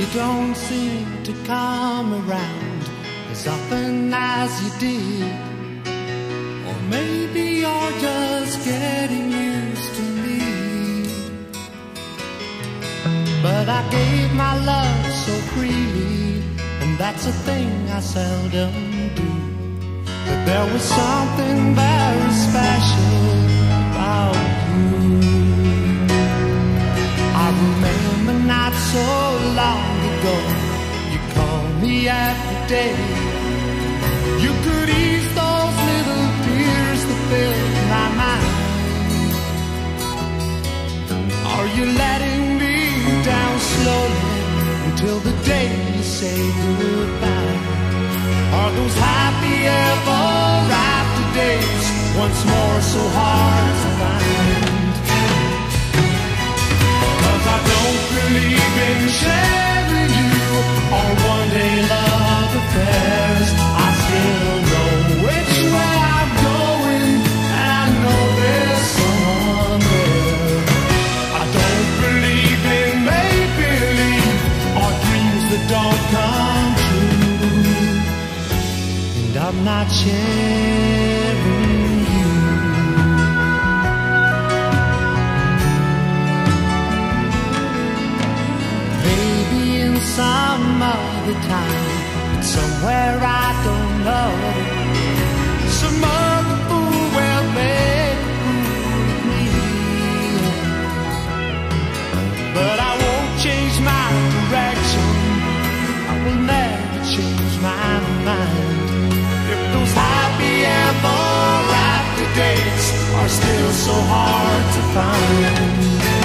You don't seem to come around as often as you did. Or maybe you're just getting used to me. But I gave my love so freely, and that's a thing I seldom do. But there was something very special about you. I remember not so long ago, you called me every day. You could ease those little tears that filled my mind. Are you letting me down slowly until the day you say goodbye? Are those happy ever after days once more so hard to find? 'Cause I don't believe in sharing you or one-day love affairs. I still know which way I'm going, and I know there's someone there. I don't believe in make-believe or dreams that don't come true. And I'm not sharing you. Maybe in some other time, but somewhere I don't know, some other fool will make a fool of me. But I won't change my direction, I will never change my mind. If those happy ever after days are still so hard to find.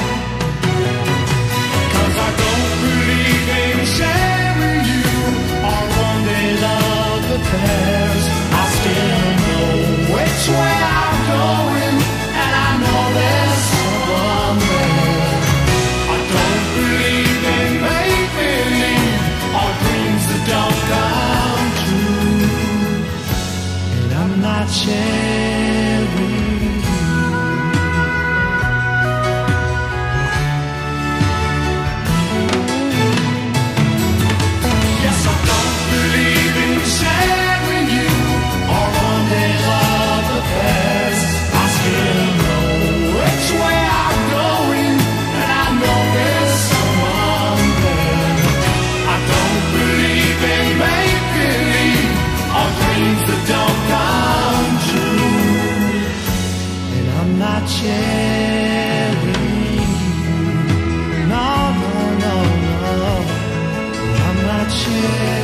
'Cause I don't believe in sharing you or one-day love affairs. I still know which way I'm going, and I know there's someone there. I don't believe in make-believe or dreams that don't come true. And I'm not sharing you. Yes, I don't believe in sharing you or one-day love affairs. I still know which way I'm going, and I know there's someone there. I don't believe in make-believe or dreams that don't come true. And I'm not sharing you. No, no, no, no. I'm not sharing.